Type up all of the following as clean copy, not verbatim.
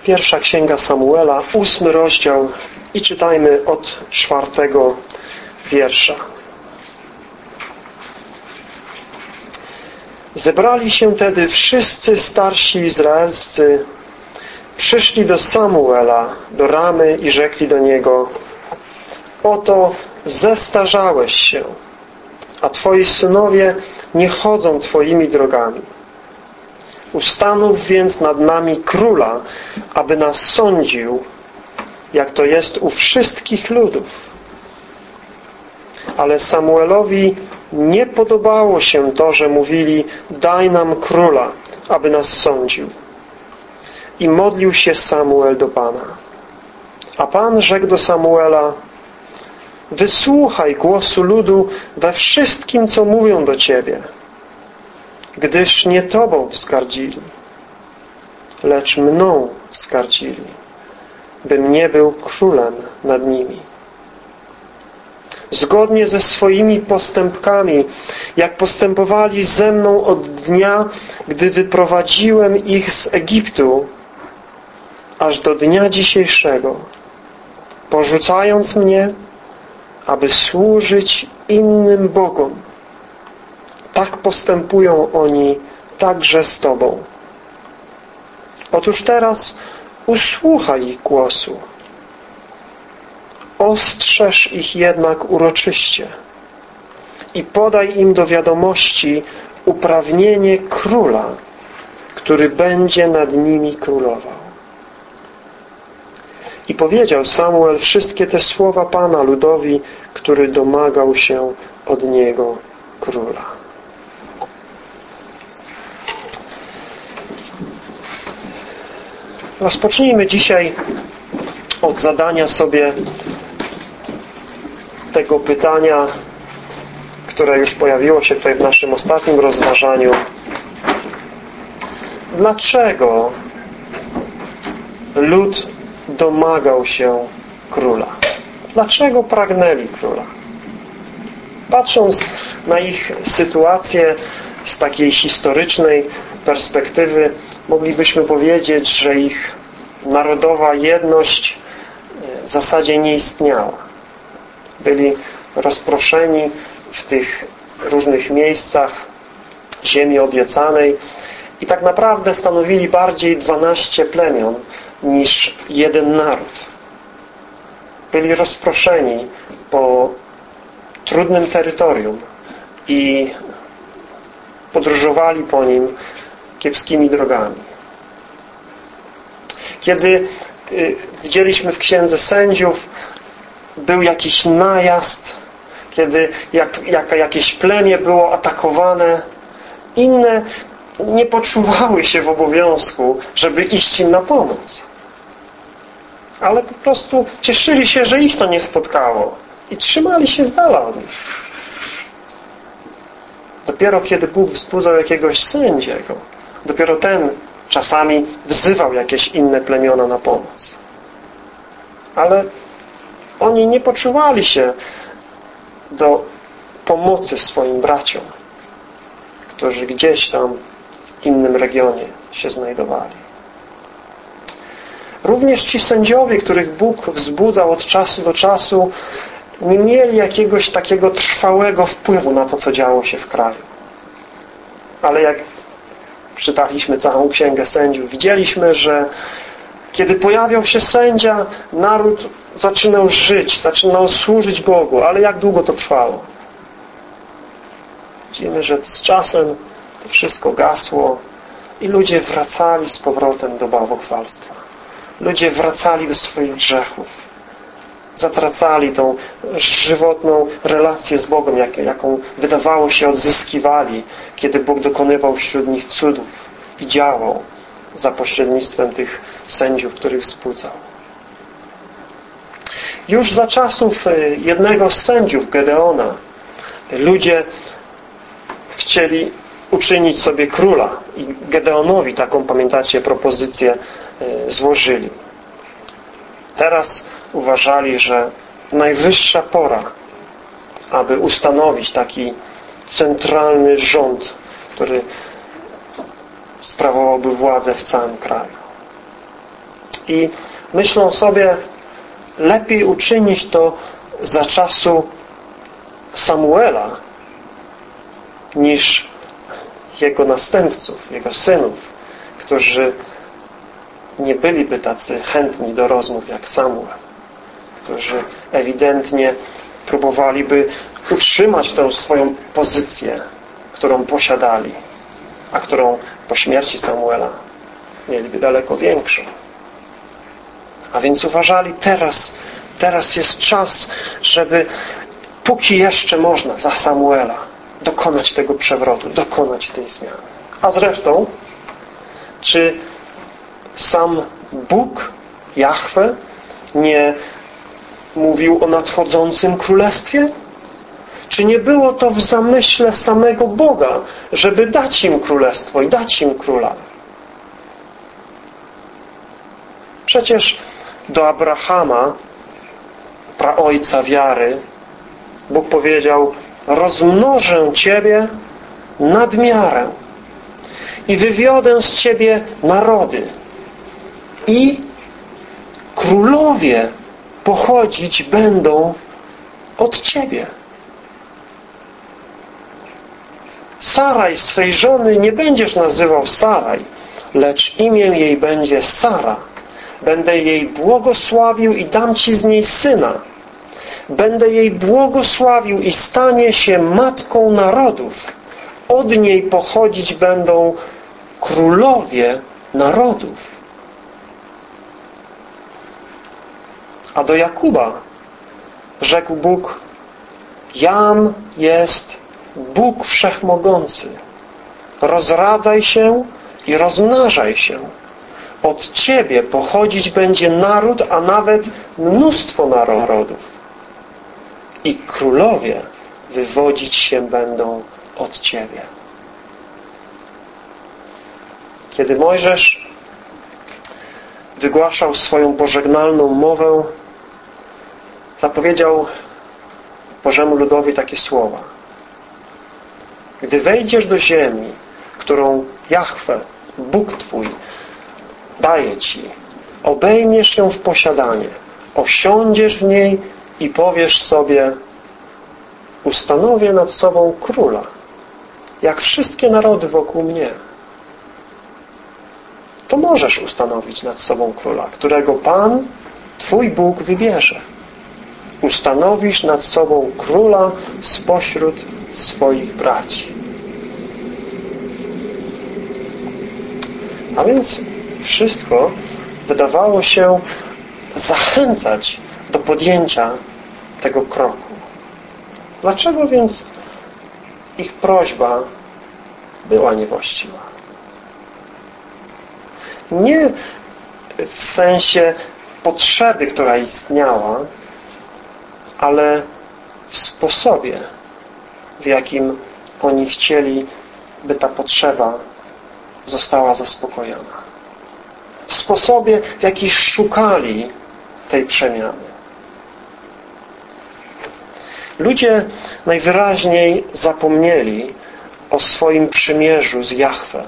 Pierwsza Księga Samuela, 8 rozdział i czytajmy od 4 wiersza. Zebrali się tedy wszyscy starsi izraelscy, przyszli do Samuela, do Ramy i rzekli do niego: oto zestarzałeś się, a twoi synowie nie chodzą twoimi drogami. Ustanów więc nad nami króla, aby nas sądził, jak to jest u wszystkich ludów. Ale Samuelowi nie podobało się to, że mówili: daj nam króla, aby nas sądził. I modlił się Samuel do Pana. A Pan rzekł do Samuela: wysłuchaj głosu ludu we wszystkim, co mówią do Ciebie, gdyż nie Tobą wzgardzili, lecz mną wzgardzili, bym nie był królem nad nimi. Zgodnie ze swoimi postępkami, jak postępowali ze mną od dnia, gdy wyprowadziłem ich z Egiptu, aż do dnia dzisiejszego, porzucając mnie, aby służyć innym bogom. Tak postępują oni także z Tobą. Otóż teraz usłuchaj ich głosu. Ostrzeż ich jednak uroczyście i podaj im do wiadomości uprawnienie króla, który będzie nad nimi królował. I powiedział Samuel wszystkie te słowa Pana ludowi, który domagał się od niego króla. Rozpocznijmy dzisiaj od zadania sobie tego pytania, które już pojawiło się tutaj w naszym ostatnim rozważaniu. Dlaczego lud domagał się króla? Dlaczego pragnęli króla? Patrząc na ich sytuację z takiej historycznej perspektywy, moglibyśmy powiedzieć, że ich narodowa jedność w zasadzie nie istniała. Byli rozproszeni w tych różnych miejscach ziemi obiecanej i tak naprawdę stanowili bardziej 12 plemion niż jeden naród. Byli rozproszeni po trudnym terytorium i podróżowali po nim kiepskimi drogami. Kiedy widzieliśmy w Księdze Sędziów, był jakiś najazd, kiedy jakieś plemię było atakowane, inne nie poczuwały się w obowiązku, żeby iść im na pomoc. Ale po prostu cieszyli się, że ich to nie spotkało i trzymali się z dala od nich. Dopiero kiedy Bóg wzbudzał jakiegoś sędziego, dopiero ten czasami wzywał jakieś inne plemiona na pomoc. Ale oni nie poczuwali się do pomocy swoim braciom, którzy gdzieś tam w innym regionie się znajdowali. Również ci sędziowie, których Bóg wzbudzał od czasu do czasu, nie mieli jakiegoś takiego trwałego wpływu na to, co działo się w kraju. Ale jak czytaliśmy całą Księgę Sędziów, widzieliśmy, że kiedy pojawiał się sędzia, naród zaczynał żyć, zaczynał służyć Bogu. Ale jak długo to trwało? Widzimy, że z czasem to wszystko gasło i ludzie wracali z powrotem do bałwochwalstwa. Ludzie wracali do swoich grzechów. Zatracali tą żywotną relację z Bogiem, jaką wydawało się odzyskiwali, kiedy Bóg dokonywał wśród nich cudów i działał za pośrednictwem tych sędziów, których wzbudzał. Już za czasów jednego z sędziów, Gedeona, ludzie chcieli uczynić sobie króla i Gedeonowi taką, pamiętacie, propozycję złożyli. Teraz uważali, że najwyższa pora, aby ustanowić taki centralny rząd, który sprawowałby władzę w całym kraju. I myślą sobie, lepiej uczynić to za czasu Samuela niż jego następców, jego synów, którzy nie byliby tacy chętni do rozmów jak Samuel, którzy ewidentnie próbowaliby utrzymać tę swoją pozycję, którą posiadali, a którą po śmierci Samuela mieliby daleko większą. A więc uważali, teraz jest czas, żeby póki jeszcze można za Samuela dokonać tego przewrotu, dokonać tej zmiany. A zresztą, czy sam Bóg, Jahwe, nie mówił o nadchodzącym królestwie? Czy nie było to w zamyśle samego Boga, żeby dać im królestwo i dać im króla? Przecież do Abrahama, praojca wiary, Bóg powiedział: rozmnożę Ciebie nad miarę i wywiodę z Ciebie narody i królowie pochodzić będą od Ciebie. Saraj, swej żony, nie będziesz nazywał Saraj, lecz imię jej będzie Sara. Będę jej błogosławił i dam Ci z niej syna. Będę jej błogosławił i stanie się matką narodów. Od niej pochodzić będą królowie narodów. A do Jakuba rzekł Bóg: Jam jest Bóg Wszechmogący. Rozradzaj się i rozmnażaj się. Od Ciebie pochodzić będzie naród, a nawet mnóstwo narodów. I królowie wywodzić się będą od Ciebie. Kiedy Mojżesz wygłaszał swoją pożegnalną mowę, zapowiedział Bożemu ludowi takie słowa: gdy wejdziesz do ziemi, którą Jahwe, Bóg Twój, daje Ci, obejmiesz ją w posiadanie, osiądziesz w niej i powiesz sobie: ustanowię nad sobą króla, jak wszystkie narody wokół mnie. To możesz ustanowić nad sobą króla, którego Pan, Twój Bóg, wybierze. Ustanowisz nad sobą króla spośród swoich braci. A więc wszystko wydawało się zachęcać do podjęcia tego kroku. Dlaczego więc ich prośba była niewłaściwa? Nie w sensie potrzeby, która istniała, ale w sposobie, w jakim oni chcieli, by ta potrzeba została zaspokojona. W sposobie, w jaki szukali tej przemiany. Ludzie najwyraźniej zapomnieli o swoim przymierzu z Jahwe.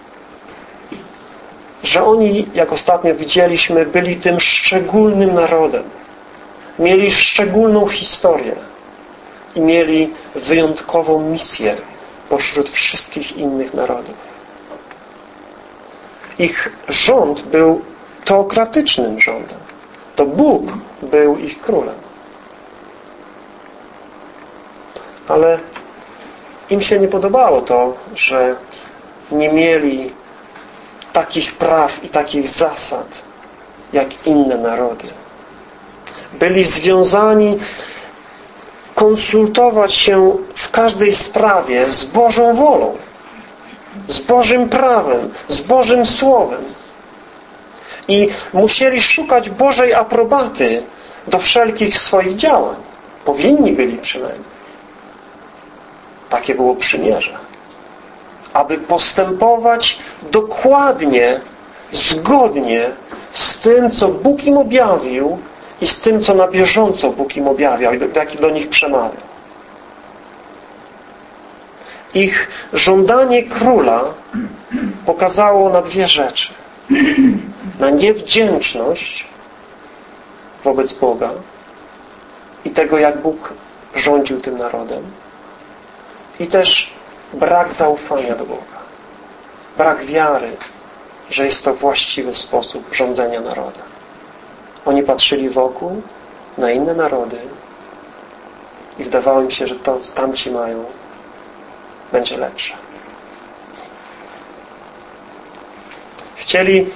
Że oni, jak ostatnio widzieliśmy, byli tym szczególnym narodem. Mieli szczególną historię i mieli wyjątkową misję pośród wszystkich innych narodów. Ich rząd był teokratycznym rządem. To Bóg był ich królem. Ale im się nie podobało to, że nie mieli takich praw i takich zasad jak inne narody. Byli związani konsultować się w każdej sprawie z Bożą wolą, z Bożym prawem, z Bożym Słowem. I musieli szukać Bożej aprobaty do wszelkich swoich działań. Powinni byli przynajmniej. Takie było przymierze. Aby postępować dokładnie, zgodnie z tym, co Bóg im objawił i z tym, co na bieżąco Bóg im objawiał i jaki do nich przemawiał. Ich żądanie króla pokazało na dwie rzeczy. na niewdzięczność wobec Boga i tego, jak Bóg rządził tym narodem, i też brak zaufania do Boga, brak wiary, że jest to właściwy sposób rządzenia narodem. Oni patrzyli wokół na inne narody i wydawało im się, że to, co tamci mają, będzie lepsze. Chcieli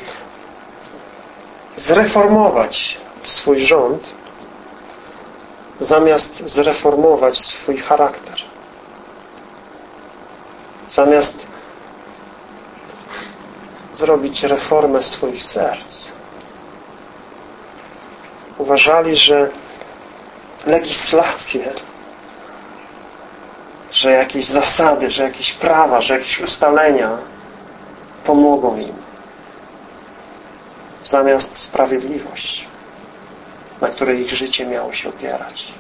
zreformować swój rząd, zamiast zreformować swój charakter. Zamiast zrobić reformę swoich serc. Uważali, że legislacje, że jakieś zasady, że jakieś prawa, że jakieś ustalenia pomogą im. Zamiast sprawiedliwość, na której ich życie miało się opierać.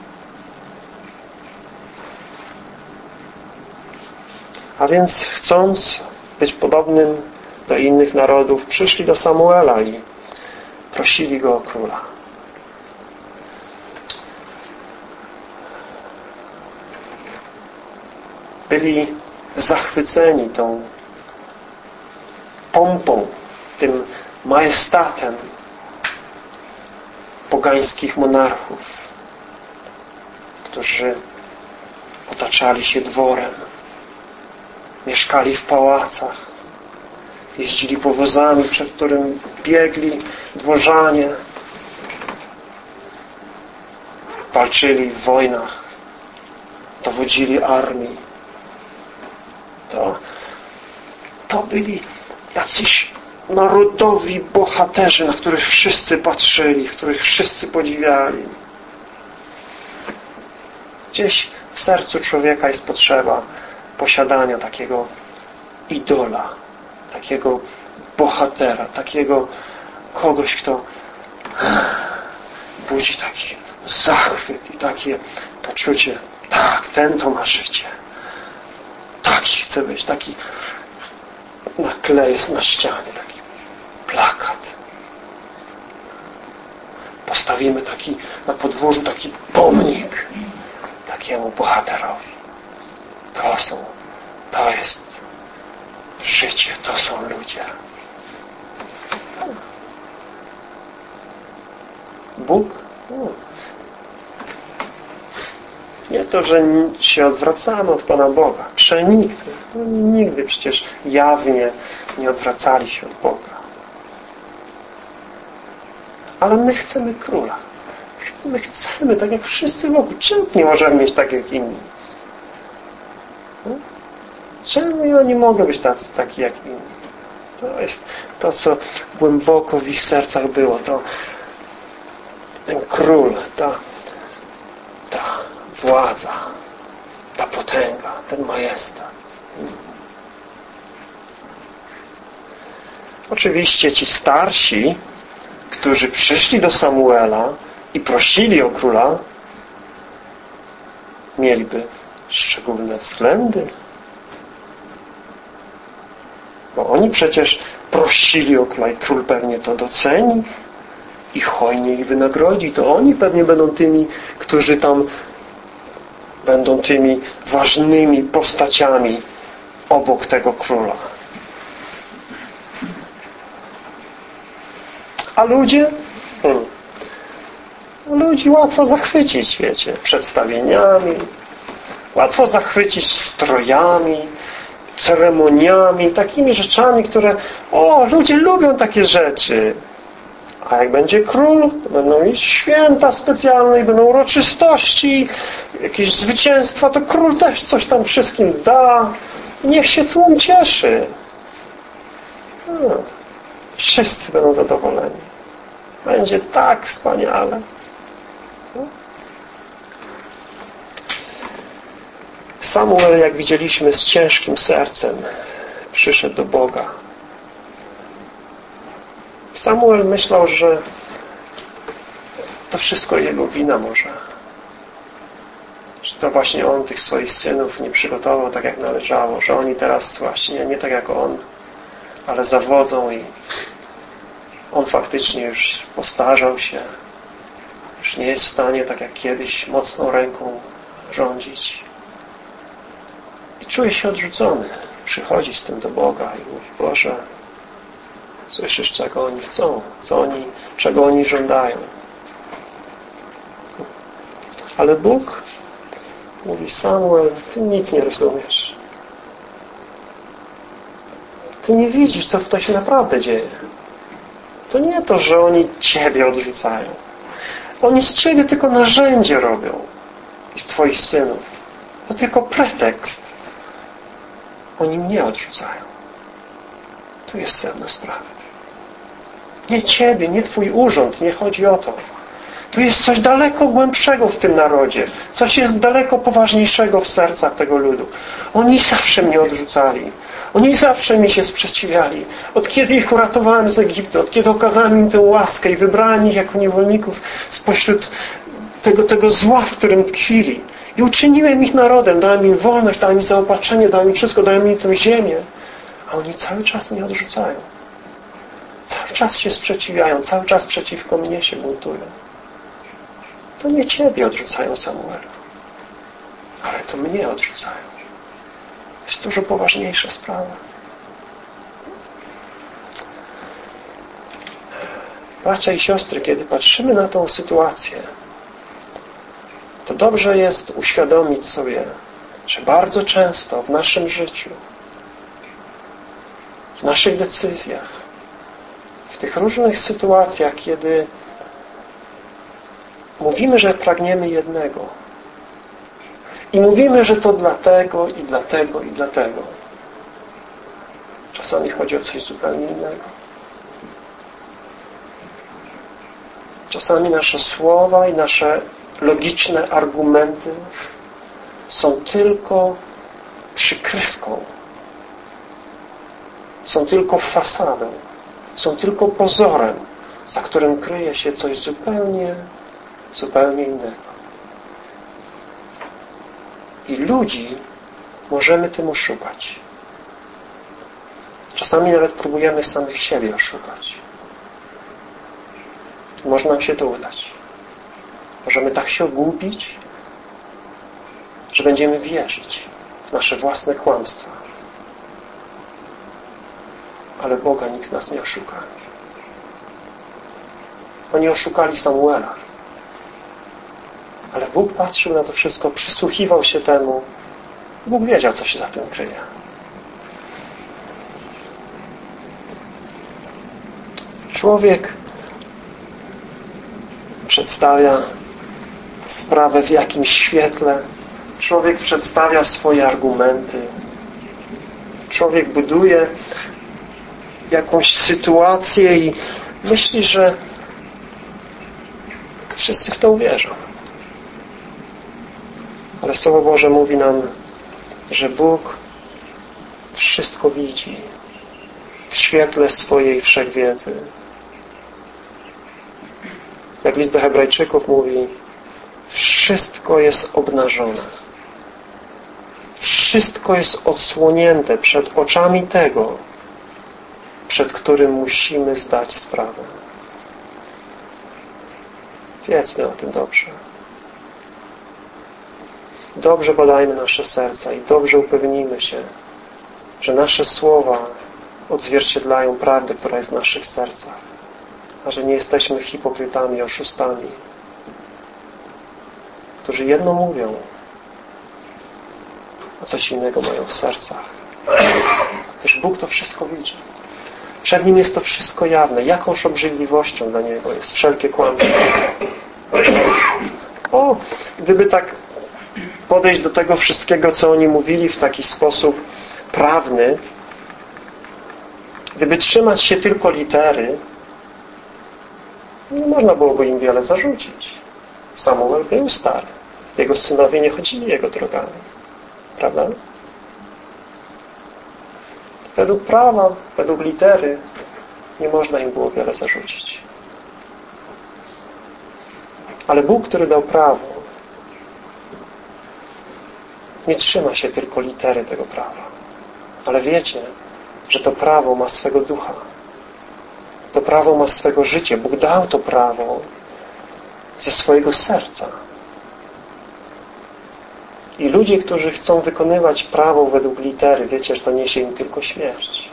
A więc, chcąc być podobnym do innych narodów, przyszli do Samuela i prosili go o króla. Byli zachwyceni tą pompą, tym majestatem pogańskich monarchów, którzy otaczali się dworem, mieszkali w pałacach, jeździli powozami, przed którym biegli dworzanie, walczyli w wojnach, dowodzili armii. To byli jacyś narodowi bohaterzy, na których wszyscy patrzyli, których wszyscy podziwiali. Gdzieś w sercu człowieka jest potrzeba posiadania takiego idola, takiego bohatera, takiego kogoś, kto budzi taki zachwyt i takie poczucie, tak, ten to ma życie. Taki chce być, taki nakleje na ścianie, taki plakat. Postawimy taki na podwórzu taki pomnik takiemu bohaterowi. To jest życie, to są ludzie. Bóg? Nie to, że się odwracamy od Pana Boga. Przenigdy. Nigdy przecież jawnie nie odwracali się od Boga. Ale my chcemy króla. My chcemy, tak jak wszyscy wokół. Czemu nie możemy mieć tak jak inni? Czemu ja nie mogę być taki jak inni? To jest to, co głęboko w ich sercach było. To ten król, ta władza, ta potęga, ten majestat. Oczywiście ci starsi, którzy przyszli do Samuela i prosili o króla, mieliby szczególne względy. Bo oni przecież prosili o króla i król pewnie to doceni i hojnie ich wynagrodzi. To oni pewnie będą tymi, którzy tam będą tymi ważnymi postaciami obok tego króla. A ludzie? Ludzi łatwo zachwycić, wiecie, przedstawieniami, łatwo zachwycić strojami, ceremoniami, takimi rzeczami, które ludzie lubią takie rzeczy. A jak będzie król, to będą mieć święta specjalne i będą uroczystości, jakieś zwycięstwa, to król też coś tam wszystkim da. Niech się tłum cieszy. Wszyscy będą zadowoleni. Będzie tak wspaniale. Samuel, jak widzieliśmy, z ciężkim sercem przyszedł do Boga. Samuel myślał, że to wszystko jego wina może. Że to właśnie on tych swoich synów nie przygotował tak jak należało, że oni teraz właśnie nie tak jak on, ale zawodzą i on faktycznie już postarzał się, już nie jest w stanie tak jak kiedyś mocną ręką rządzić. I czuje się odrzucony. Przychodzi z tym do Boga i mówi: Boże, słyszysz, czego oni chcą, czego oni żądają. Ale Bóg mówi: Samuel, ty nic nie rozumiesz. Ty nie widzisz, co tutaj się naprawdę dzieje. To nie to, że oni Ciebie odrzucają. Oni z Ciebie tylko narzędzie robią. I z Twoich synów. To tylko pretekst. Oni mnie odrzucają. Tu jest sedno sprawy. Nie Ciebie, nie Twój urząd, nie chodzi o to. Tu jest coś daleko głębszego w tym narodzie. Coś jest daleko poważniejszego w sercach tego ludu. Oni zawsze mnie odrzucali. Oni zawsze mi się sprzeciwiali. Od kiedy ich uratowałem z Egiptu, od kiedy okazałem im tę łaskę i wybrałem ich jako niewolników spośród tego zła, w którym tkwili. I uczyniłem ich narodem, dałem im wolność, dałem im zaopatrzenie, dałem im wszystko, dałem im tę ziemię. A oni cały czas mnie odrzucają. Cały czas się sprzeciwiają, cały czas przeciwko mnie się buntują. To nie Ciebie odrzucają, Samuelu, ale to mnie odrzucają. Jest dużo poważniejsza sprawa. Bracia i siostry, kiedy patrzymy na tą sytuację, to dobrze jest uświadomić sobie, że bardzo często w naszym życiu, w naszych decyzjach, w tych różnych sytuacjach, kiedy mówimy, że pragniemy jednego i mówimy, że to dlatego i dlatego i dlatego, czasami chodzi o coś zupełnie innego. Czasami nasze słowa i nasze logiczne argumenty są tylko przykrywką, są tylko fasadą, są tylko pozorem, za którym kryje się coś zupełnie innego. I ludzi możemy tym oszukać. Czasami nawet próbujemy samych siebie oszukać. Może nam się to udać. Możemy tak się ogłupić, że będziemy wierzyć w nasze własne kłamstwa. Ale Boga nikt nas nie oszuka. Oni oszukali Samuela. Ale Bóg patrzył na to wszystko, przysłuchiwał się temu. Bóg wiedział, co się za tym kryje. Człowiek przedstawia sprawę w jakimś świetle. Człowiek przedstawia swoje argumenty. Człowiek buduje jakąś sytuację i myśli, że wszyscy w to uwierzą. Ale Słowo Boże mówi nam, że Bóg wszystko widzi w świetle swojej wszechwiedzy. Jak list do Hebrajczyków mówi, wszystko jest obnażone. Wszystko jest odsłonięte przed oczami tego, przed którym musimy zdać sprawę. Wiedzmy o tym dobrze. Dobrze badajmy nasze serca i dobrze upewnijmy się, że nasze słowa odzwierciedlają prawdę, która jest w naszych sercach, a że nie jesteśmy hipokrytami, oszustami, którzy jedno mówią, a coś innego mają w sercach. Gdyż Bóg to wszystko widzi. Przed Nim jest to wszystko jawne. Jakąż obrzydliwością dla Niego jest wszelkie kłamstwo. Gdyby tak podejść do tego wszystkiego, co oni mówili w taki sposób prawny, gdyby trzymać się tylko litery, nie można byłoby im wiele zarzucić. Samuel był stary. Jego synowie nie chodzili jego drogami. Prawda? Według prawa, według litery nie można im było wiele zarzucić. Ale Bóg, który dał prawo, nie trzyma się tylko litery tego prawa. Ale wiecie, że to prawo ma swego ducha. To prawo ma swego życia. Bóg dał to prawo ze swojego serca. I ludzie, którzy chcą wykonywać prawo według litery, wiecie, że to niesie im tylko śmierć.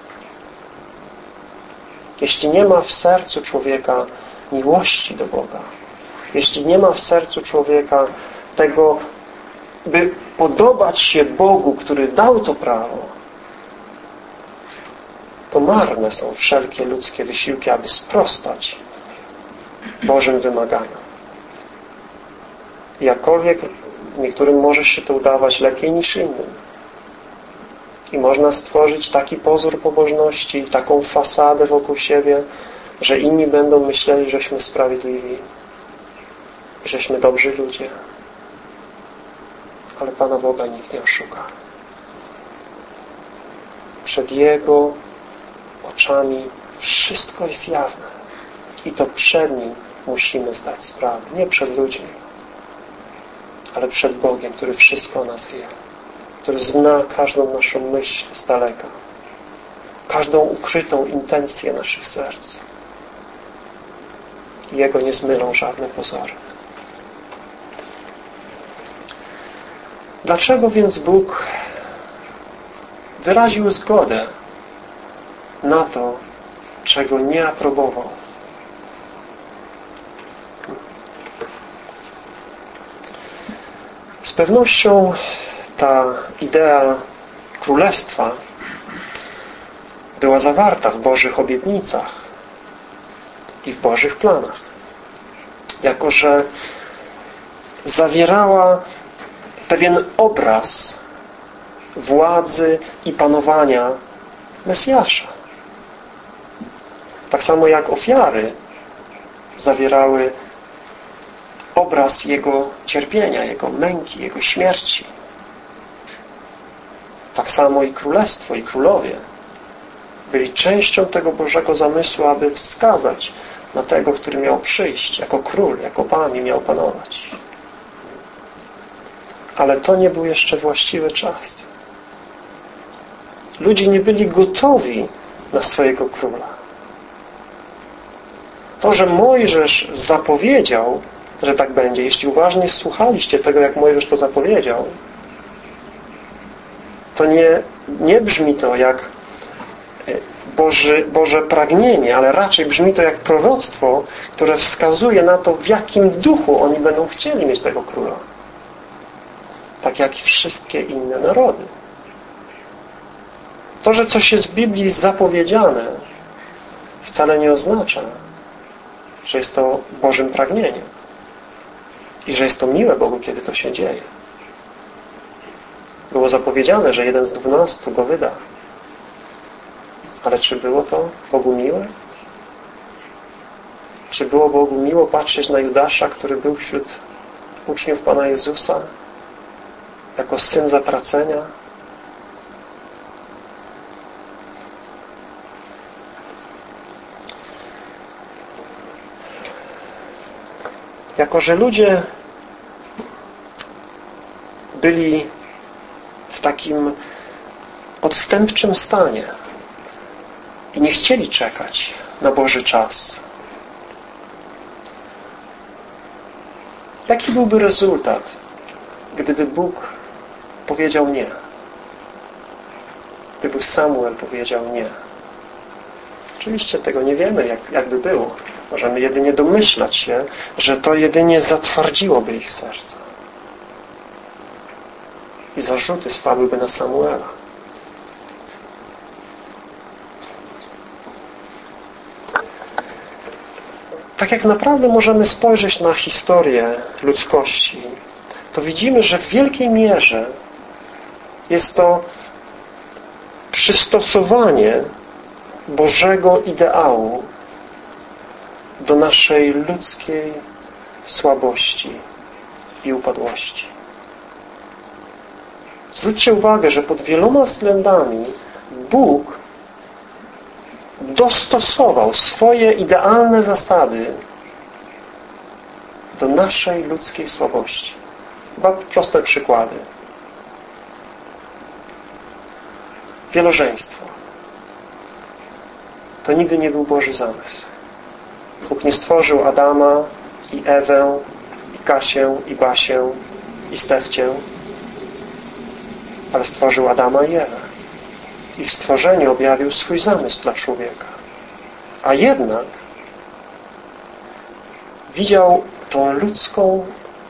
Jeśli nie ma w sercu człowieka miłości do Boga, jeśli nie ma w sercu człowieka tego, by podobać się Bogu, który dał to prawo, to marne są wszelkie ludzkie wysiłki, aby sprostać Bożym wymaganiom. Jakkolwiek niektórym może się to udawać lepiej niż innym. I można stworzyć taki pozór pobożności, taką fasadę wokół siebie, że inni będą myśleli, żeśmy sprawiedliwi, żeśmy dobrzy ludzie. Ale Pana Boga nikt nie oszuka. Przed Jego oczami wszystko jest jawne. I to przed Nim musimy zdać sprawę. Nie przed ludźmi, ale przed Bogiem, który wszystko o nas wie. Który zna każdą naszą myśl z daleka. Każdą ukrytą intencję naszych serc. I Jego nie zmylą żadne pozory. Dlaczego więc Bóg wyraził zgodę na to, czego nie aprobował? Z pewnością ta idea królestwa była zawarta w Bożych obietnicach i w Bożych planach. Jako że zawierała pewien obraz władzy i panowania Mesjasza. Tak samo jak ofiary zawierały obraz Jego cierpienia, Jego męki, Jego śmierci. Tak samo i królestwo, i królowie byli częścią tego Bożego zamysłu, aby wskazać na tego, który miał przyjść jako król, jako Pan i miał panować. Ale to nie był jeszcze właściwy czas. Ludzie nie byli gotowi na swojego króla. To, że Mojżesz zapowiedział, że tak będzie, jeśli uważnie słuchaliście tego, jak Mojżesz to zapowiedział, to nie brzmi to jak Boże pragnienie, ale raczej brzmi to jak proroctwo, które wskazuje na to, w jakim duchu oni będą chcieli mieć tego króla. Tak jak i wszystkie inne narody. To, że coś jest w Biblii zapowiedziane, wcale nie oznacza, że jest to Bożym pragnieniem i że jest to miłe Bogu, kiedy to się dzieje. Było zapowiedziane, że 1 z 12 go wyda. Ale czy było to Bogu miłe? Czy było Bogu miło patrzeć na Judasza, który był wśród uczniów Pana Jezusa jako syn zatracenia? Jako że ludzie byli w takim odstępczym stanie i nie chcieli czekać na Boży czas, jaki byłby rezultat, gdyby Bóg powiedział nie? Gdyby Samuel powiedział nie? Oczywiście tego nie wiemy, jak by było. Możemy jedynie domyślać się, że to jedynie zatwardziłoby ich serca. I zarzuty spadłyby na Samuela. Tak jak naprawdę możemy spojrzeć na historię ludzkości, to widzimy, że w wielkiej mierze jest to przystosowanie Bożego ideału do naszej ludzkiej słabości i upadłości. Zwróćcie uwagę, że pod wieloma względami Bóg dostosował swoje idealne zasady do naszej ludzkiej słabości. Dwa proste przykłady. Wielożeństwo. to nigdy nie był Boży zamysł. Bóg nie stworzył Adama i Ewę, i Kasię, i Basię, i Stefcię, ale stworzył Adama i Ewę. I w stworzeniu objawił swój zamysł dla człowieka. A jednak widział tą ludzką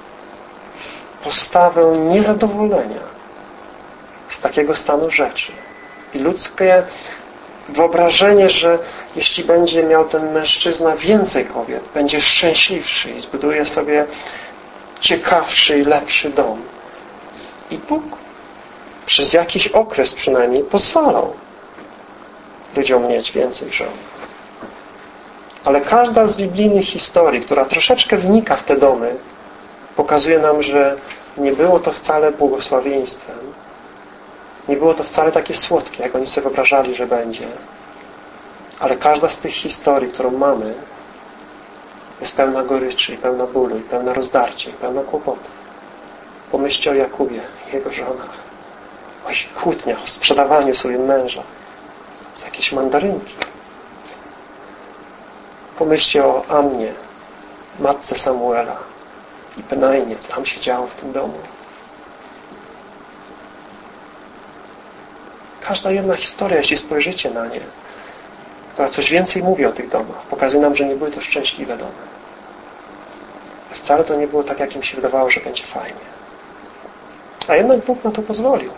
postawę niezadowolenia z takiego stanu rzeczy. I ludzkie wyobrażenie, że jeśli będzie miał ten mężczyzna więcej kobiet, będzie szczęśliwszy i zbuduje sobie ciekawszy i lepszy dom. I Bóg przez jakiś okres przynajmniej pozwalał ludziom mieć więcej żon. Ale każda z biblijnych historii, która troszeczkę wnika w te domy, pokazuje nam, że nie było to wcale błogosławieństwem. Nie było to wcale takie słodkie, jak oni sobie wyobrażali, że będzie. Ale każda z tych historii, którą mamy, jest pełna goryczy, i pełna bólu, i pełna rozdarcia, i pełna kłopotów. Pomyślcie o Jakubie i jego żonach, o ich kłótniach, o sprzedawaniu sobie męża za jakieś mandarynki. Pomyślcie o Annie, matce Samuela i Penainie, co tam się działo w tym domu. Każda jedna historia, jeśli spojrzycie na nie, która coś więcej mówi o tych domach, pokazuje nam, że nie były to szczęśliwe domy. Wcale to nie było tak, jak im się wydawało, że będzie fajnie. A jednak Bóg na to pozwolił.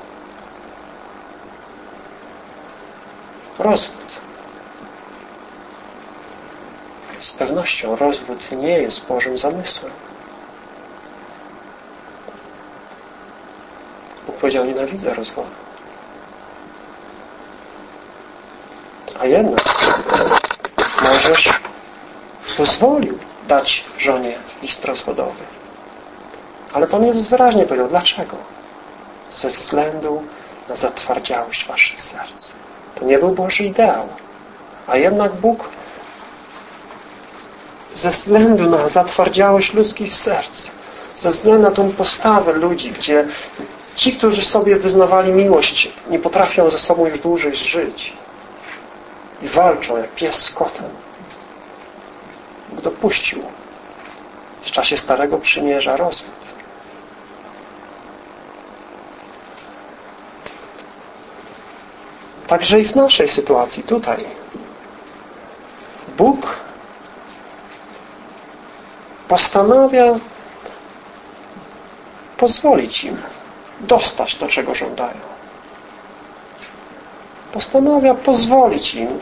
Rozwód. Z pewnością rozwód nie jest Bożym zamysłem. Bóg powiedział: nienawidzę rozwodu. A jednak możesz pozwolił dać żonie list rozwodowy. Ale Pan Jezus wyraźnie powiedział: dlaczego? Ze względu na zatwardziałość waszych serc. To nie był Boży ideał. A jednak Bóg ze względu na zatwardziałość ludzkich serc, ze względu na tą postawę ludzi, gdzie ci, którzy sobie wyznawali miłość, nie potrafią ze sobą już dłużej żyć i walczą jak pies z kotem, Bóg dopuścił w czasie Starego Przymierza rozwód. Także i w naszej sytuacji tutaj Bóg postanawia pozwolić im dostać to, czego żądają. Postanawia pozwolić im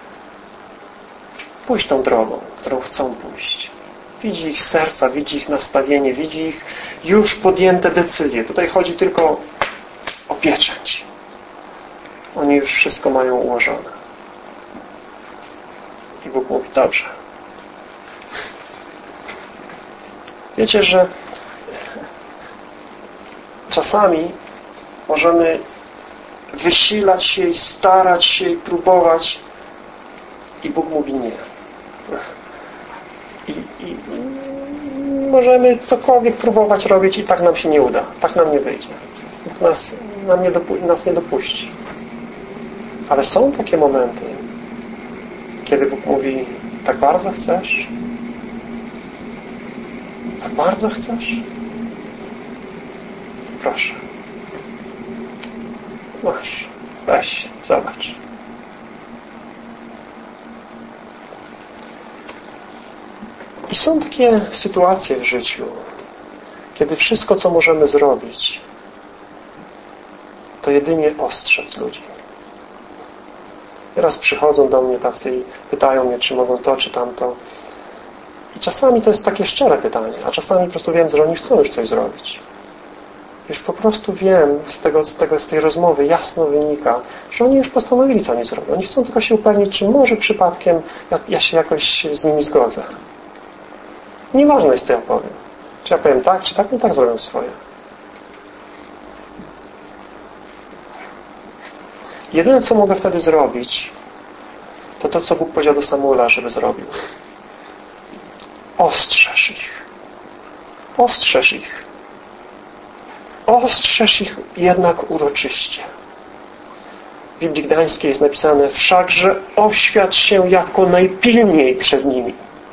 pójść tą drogą, którą chcą pójść. Widzi ich serca, widzi ich nastawienie, widzi ich już podjęte decyzje. Tutaj chodzi tylko o pieczęć. Oni już wszystko mają ułożone. I Bóg mówi: dobrze. Wiecie, że czasami możemy wysilać się i starać się i próbować, i Bóg mówi: nie. I możemy cokolwiek próbować robić i tak nam się nie uda. Tak nam nie wyjdzie. Bóg nas nie dopuści. Ale są takie momenty, kiedy Bóg mówi: tak bardzo chcesz? Tak bardzo chcesz? Proszę. Masz. Weź. Zobacz. I są takie sytuacje w życiu, kiedy wszystko, co możemy zrobić, to jedynie ostrzec ludzi. Teraz przychodzą do mnie tacy i pytają mnie, czy mogą to, czy tamto. I czasami to jest takie szczere pytanie, a czasami po prostu wiem, że oni chcą już coś zrobić. Już po prostu wiem, z tej rozmowy jasno wynika, że oni już postanowili, co oni zrobią. Oni chcą tylko się upewnić, czy może przypadkiem ja się jakoś z nimi zgodzę. Nieważne jest, co ja powiem. Czy ja powiem tak, czy tak, no tak zrobią swoje. Jedyne, co mogę wtedy zrobić, to to, co Bóg powiedział do Samuela, żeby zrobił. Ostrzeż ich. Ostrzeż ich. Ostrzeż ich jednak uroczyście. W Biblii Gdańskiej jest napisane: wszakże oświadcz się jako najpilniej przed nimi.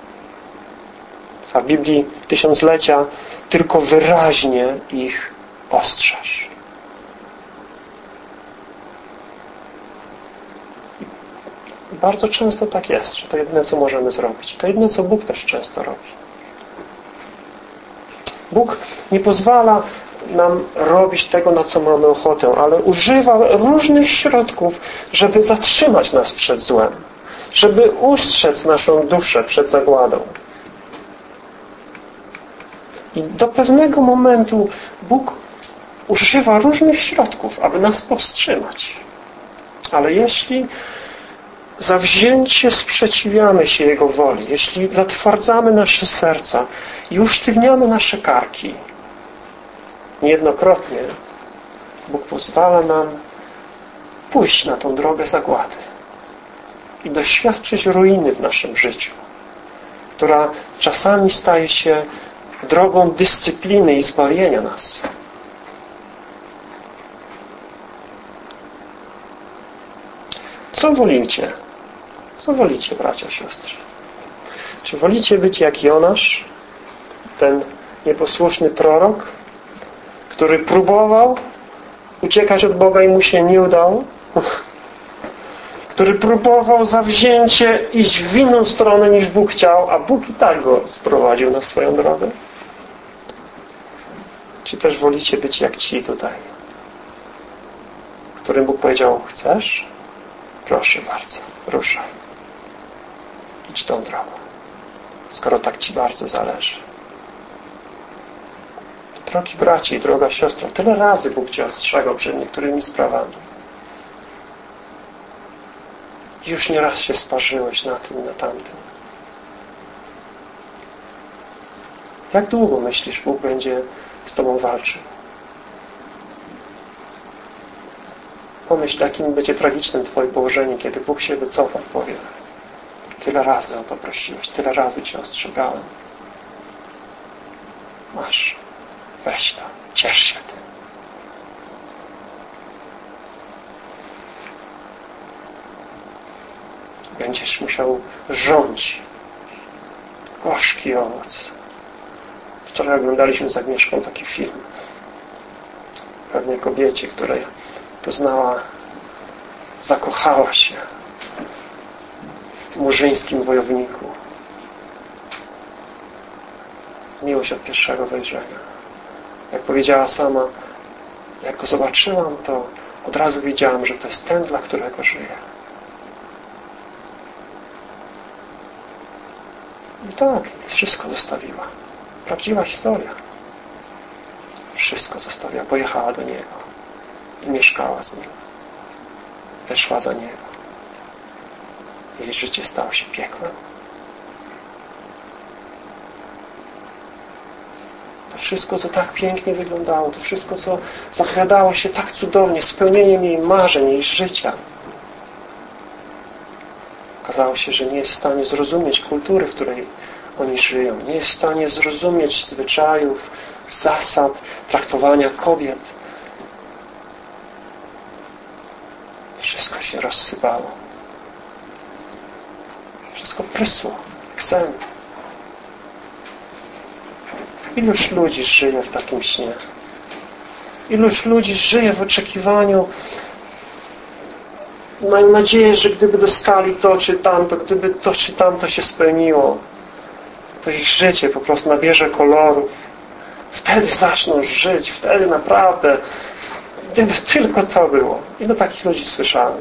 A w Biblii Tysiąclecia: tylko wyraźnie ich ostrzeż. I bardzo często tak jest, że to jedyne, co możemy zrobić. To jedyne, co Bóg też często robi. Bóg nie pozwala nam robić tego, na co mamy ochotę, ale używa różnych środków, żeby zatrzymać nas przed złem, żeby ustrzec naszą duszę przed zagładą. I do pewnego momentu Bóg używa różnych środków, aby nas powstrzymać. Ale jeśli zawzięcie sprzeciwiamy się Jego woli, jeśli zatwardzamy nasze serca i usztywniamy nasze karki, niejednokrotnie Bóg pozwala nam pójść na tą drogę zagłady i doświadczyć ruiny w naszym życiu, która czasami staje się drogą dyscypliny i zbawienia nas. Co wolicie? Co wolicie, bracia, siostry? Czy wolicie być jak Jonasz, ten nieposłuszny prorok, który próbował uciekać od Boga i mu się nie udało? Który próbował zawzięcie iść w inną stronę niż Bóg chciał, a Bóg i tak go sprowadził na swoją drogę? Czy też wolicie być jak ci tutaj, którym Bóg powiedział: chcesz? Proszę bardzo, ruszaj. Idź tą drogą, skoro tak ci bardzo zależy. Drogi bracie i droga siostro, tyle razy Bóg cię ostrzegał przed niektórymi sprawami. Już nieraz się sparzyłeś na tym i na tamtym. Jak długo myślisz, Bóg będzie z tobą walczył? Pomyśl, jakim będzie tragicznym twoje położenie, kiedy Bóg się wycofa i powie: tyle razy o to prosiłeś, tyle razy cię ostrzegałem. Masz, weź to, ciesz się tym. Będziesz musiał rządzić gorzki owoc. Wczoraj oglądaliśmy z Agnieszką taki film. Pewnej kobiecie, która poznała, zakochała się w murzyńskim wojowniku. Miłość od pierwszego wejrzenia. Jak powiedziała sama: jak go zobaczyłam, to od razu wiedziałam, że to jest ten, dla którego żyję. I tak, wszystko zostawiła. Prawdziwa historia. Wszystko zostawiła. Pojechała do Niego i mieszkała z Nim. Weszła za Niego. Jej życie stało się piekłem. To wszystko, co tak pięknie wyglądało, to wszystko, co zapowiadało się tak cudownie, spełnieniem jej marzeń, jej życia, okazało się, że nie jest w stanie zrozumieć kultury, w której oni żyją. Nie jest w stanie zrozumieć zwyczajów, zasad traktowania kobiet. Wszystko się rozsypało. Wszystko prysło, jak sen. Iluż ludzi żyje w takim śnie? Iluż ludzi żyje w oczekiwaniu, mają nadzieję, że gdyby dostali to czy tamto, gdyby to czy tamto się spełniło, to ich życie po prostu nabierze kolorów. Wtedy zaczną żyć, wtedy naprawdę, gdyby tylko to było. Ilu takich ludzi słyszałem?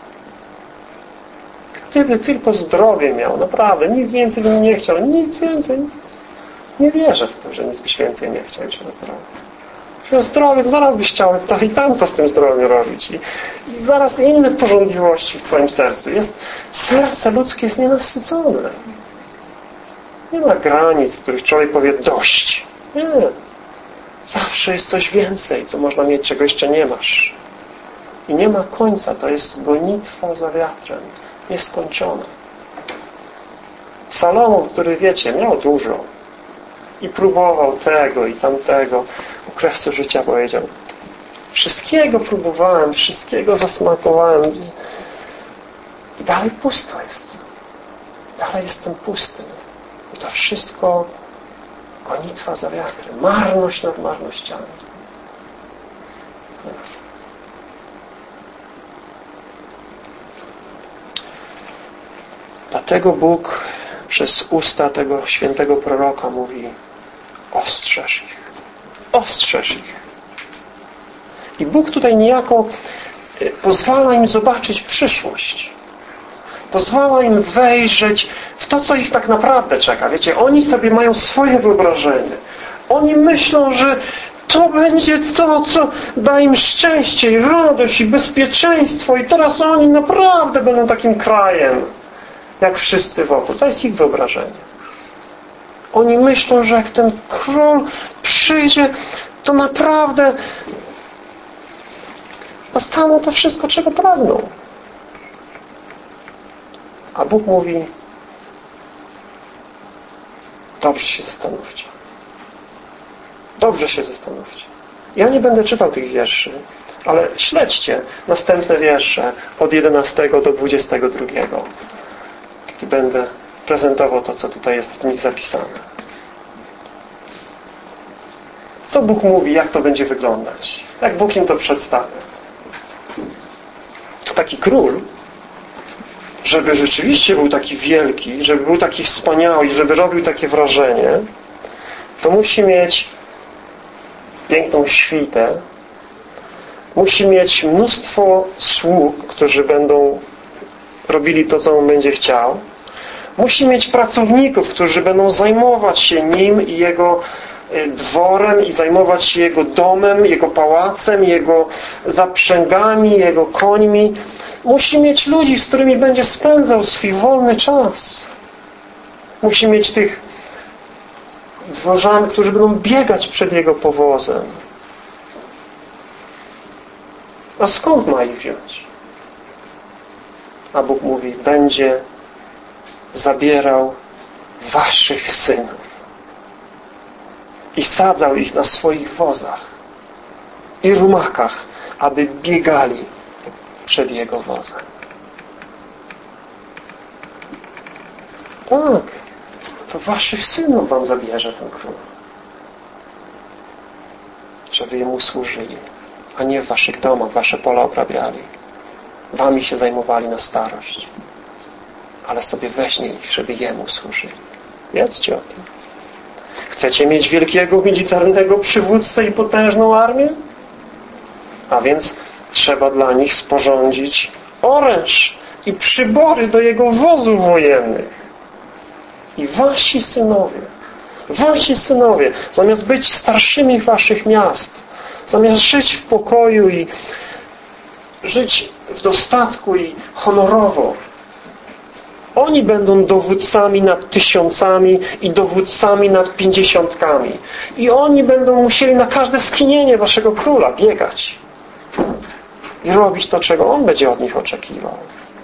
Gdyby tylko zdrowie miał, naprawdę, nic więcej bym nie chciał, nic więcej, nic. Nie wierzę w to, że nic byś więcej nie chciał niż o zdrowie. Jeśli o zdrowie, to zaraz byś chciał to i tamto z tym zdrowiem robić. I zaraz inne pożądliwości w twoim sercu. Serce ludzkie jest nienasycone. Nie ma granic, w których człowiek powie dość. Nie. Zawsze jest coś więcej, co można mieć, czego jeszcze nie masz. I nie ma końca. To jest gonitwa za wiatrem. Nieskończona. Salomon, który wiecie, miał dużo i próbował tego i tamtego, u kresu życia powiedział: Wszystkiego próbowałem, wszystkiego zasmakowałem. I dalej pusto jest. Dalej jestem pusty. I to wszystko gonitwa za wiatrem. Marność nad marnościami. Dlatego Bóg przez usta tego świętego proroka mówi: ostrzeż ich. Ostrzeż ich. I Bóg tutaj niejako pozwala im zobaczyć przyszłość. Pozwala im wejrzeć w to, co ich tak naprawdę czeka. Wiecie, oni sobie mają swoje wyobrażenie. Oni myślą, że to będzie to, co da im szczęście i radość i bezpieczeństwo i teraz oni naprawdę będą takim krajem, jak wszyscy wokół. To jest ich wyobrażenie. Oni myślą, że jak ten król przyjdzie, to naprawdę dostaną to wszystko, czego pragną. A Bóg mówi: dobrze się zastanówcie. Dobrze się zastanówcie. Ja nie będę czytał tych wierszy, ale śledźcie następne wiersze od 11 do 22. Kiedy będę prezentował to, co tutaj jest w nich zapisane. Co Bóg mówi, jak to będzie wyglądać? Jak Bóg im to przedstawia? Taki król, żeby rzeczywiście był taki wielki, żeby był taki wspaniały, żeby robił takie wrażenie, to musi mieć piękną świtę, musi mieć mnóstwo sług, którzy będą robili to, co on będzie chciał, musi mieć pracowników, którzy będą zajmować się nim i jego dworem i zajmować się jego domem, jego pałacem, jego zaprzęgami, jego końmi. Musi mieć ludzi, z którymi będzie spędzał swój wolny czas. Musi mieć tych dworzan, którzy będą biegać przed jego powozem. A skąd ma ich wziąć? A Bóg mówi: będzie zabierał waszych synów i sadzał ich na swoich wozach i rumakach, aby biegali przed jego wozem. Tak, to waszych synów wam zabierze ten król, żeby jemu służyli, a nie w waszych domach wasze pola obrabiali, wami się zajmowali na starość, ale sobie weźmie ich, żeby jemu służyli. Wiedzcie o tym. Chcecie mieć wielkiego militarnego przywódcę i potężną armię? A więc trzeba dla nich sporządzić oręż i przybory do jego wozów wojennych. I wasi synowie, zamiast być starszymi waszych miast, zamiast żyć w pokoju i żyć w dostatku i honorowo, oni będą dowódcami nad 1000 i dowódcami nad 50. I oni będą musieli na każde skinienie waszego króla biegać i robić to, czego on będzie od nich oczekiwał.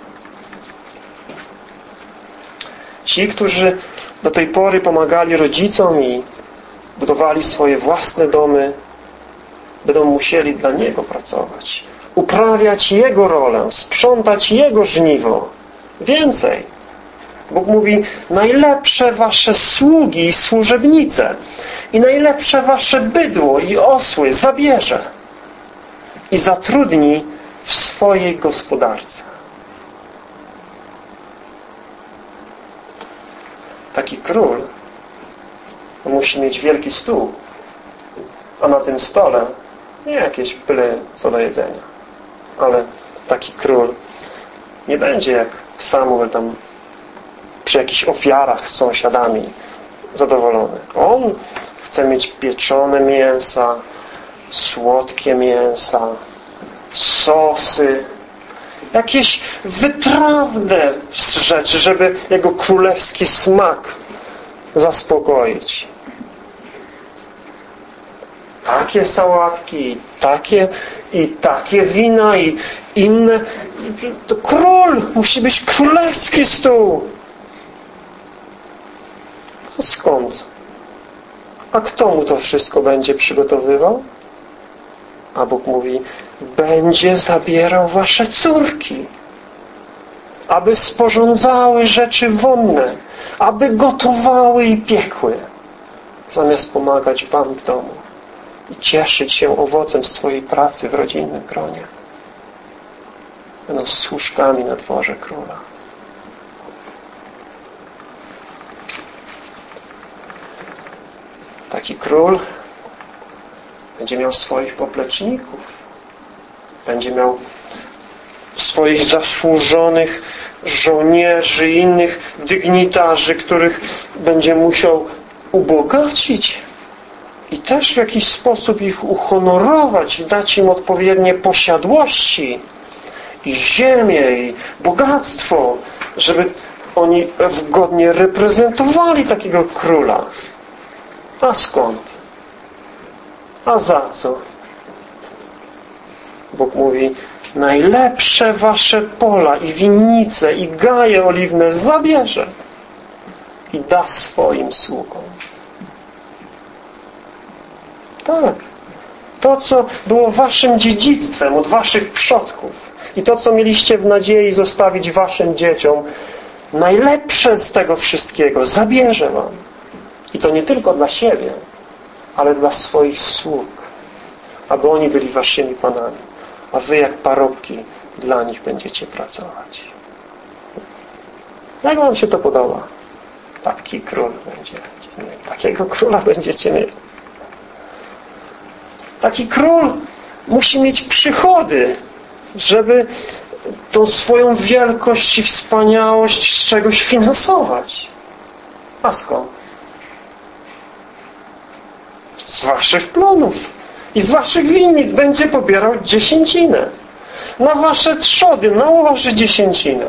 Ci, którzy do tej pory pomagali rodzicom i budowali swoje własne domy, będą musieli dla niego pracować, uprawiać jego rolę, sprzątać jego żniwo. Więcej, Bóg mówi: najlepsze wasze sługi i służebnice i najlepsze wasze bydło i osły zabierze i zatrudni w swojej gospodarce. Taki król musi mieć wielki stół, a na tym stole nie jakieś byle co do jedzenia, ale taki król nie będzie jak Samuel tam przy jakichś ofiarach z sąsiadami zadowolony. On chce mieć pieczone mięsa, słodkie mięsa, sosy, jakieś wytrawne rzeczy, żeby jego królewski smak zaspokoić. Takie sałatki, takie wina i inne. To król, musi być królewski stół. A skąd? A kto mu to wszystko będzie przygotowywał? A Bóg mówi, będzie zabierał wasze córki, aby sporządzały rzeczy wonne, aby gotowały i piekły, zamiast pomagać wam w domu i cieszyć się owocem swojej pracy w rodzinnym gronie. Będą służkami na dworze króla. Taki król będzie miał swoich popleczników, będzie miał swoich zasłużonych żołnierzy i innych dygnitarzy, których będzie musiał ubogacić i też w jakiś sposób ich uhonorować i dać im odpowiednie posiadłości i ziemię i bogactwo, żeby oni godnie reprezentowali takiego króla. A skąd? A za co? Bóg mówi, najlepsze wasze pola i winnice i gaje oliwne zabierze i da swoim sługom. Tak. To, co było waszym dziedzictwem od waszych przodków i to, co mieliście w nadziei zostawić waszym dzieciom, najlepsze z tego wszystkiego zabierze wam. I to nie tylko dla siebie, ale dla swoich sług, aby oni byli waszymi panami, a wy jak parobki dla nich będziecie pracować. Jak wam się to podoba? Taki król będzie. Takiego króla będziecie mieli. Taki król musi mieć przychody, żeby tą swoją wielkość i wspaniałość z czegoś finansować. A skąd? Z waszych plonów i z waszych winnic będzie pobierał dziesięcinę. Na wasze trzody nałoży dziesięcinę.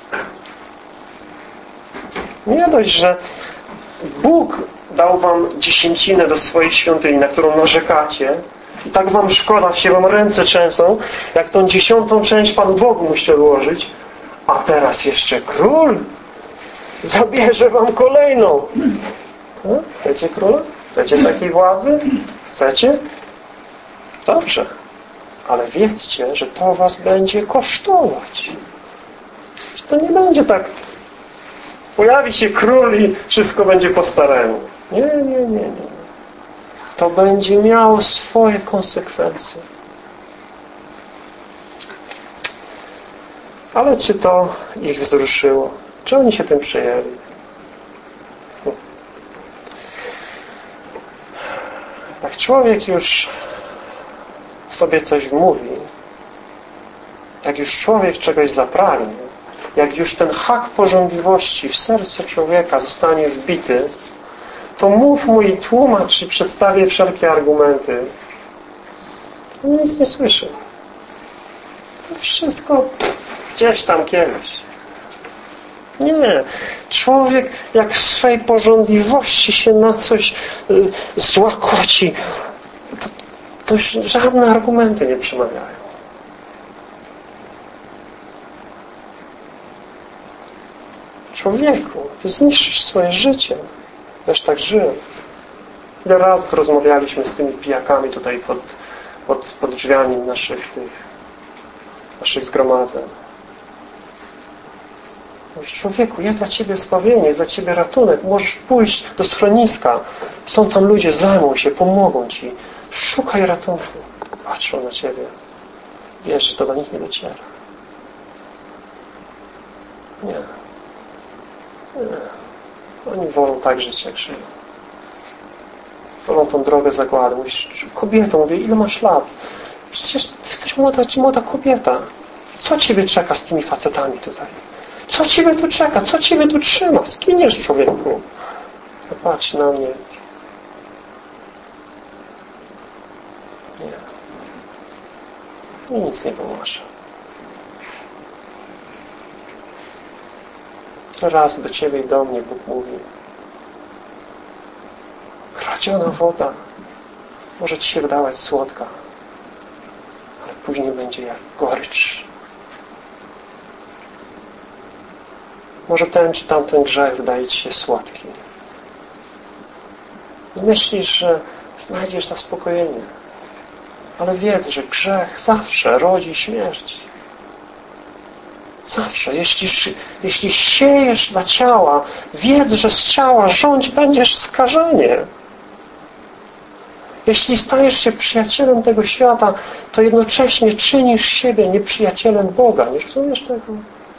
Nie dość, że Bóg dał wam dziesięcinę do swojej świątyni, na którą narzekacie i tak wam szkoda, się wam ręce trzęsą, jak tą 10. część Pan Bogu musicie odłożyć, a teraz jeszcze król zabierze wam kolejną. No, chcecie króla? Chcecie takiej władzy? Chcecie? Dobrze. Ale wiedzcie, że to was będzie kosztować. Że to nie będzie tak pojawi się król i wszystko będzie po staremu. Nie. To będzie miało swoje konsekwencje. Ale czy to ich wzruszyło? Czy oni się tym przejęli? Jak człowiek już sobie coś wmówi, jak już człowiek czegoś zapragnie, jak już ten hak pożądliwości w serce człowieka zostanie wbity, to mów mu i tłumacz i przedstawię wszelkie argumenty. On nic nie słyszy. To wszystko gdzieś tam kiedyś. Nie. Człowiek jak w swej pożądliwości się na coś złakoci, to już żadne argumenty nie przemawiają. Człowieku, ty zniszczysz swoje życie. Też tak żyłem. Ile razy rozmawialiśmy z tymi pijakami tutaj pod drzwiami naszych zgromadzeń. Mówisz, człowieku, jest dla ciebie zbawienie, jest dla ciebie ratunek. Możesz pójść do schroniska. Są tam ludzie, zajmą się, pomogą ci. Szukaj ratunku. Patrzą na ciebie. Wiesz, że to do nich nie dociera. Nie. Oni wolą tak żyć, jak żyją. Wolą tą drogę zagłady. Mówisz, kobieto, mówię, ile masz lat? Przecież ty jesteś młoda kobieta. Co ciebie czeka z tymi facetami tutaj? Co ciebie tu czeka? Co ciebie tu trzyma? Skiniesz, człowieku. Patrz na mnie. Nie. I nic nie pomoże. Raz do ciebie i do mnie Bóg mówi: kradziona woda może ci się wydawać słodka, ale później będzie jak gorycz. Może ten czy tamten grzech wydaje ci się słodki. Myślisz, że znajdziesz zaspokojenie, Ale wiedz, że grzech zawsze rodzi śmierć. Zawsze. Jeśli siejesz dla ciała, wiedz, że z ciała rządź będziesz skażenie. Jeśli stajesz się przyjacielem tego świata, to jednocześnie czynisz siebie nieprzyjacielem Boga. Nie rozumiesz tego?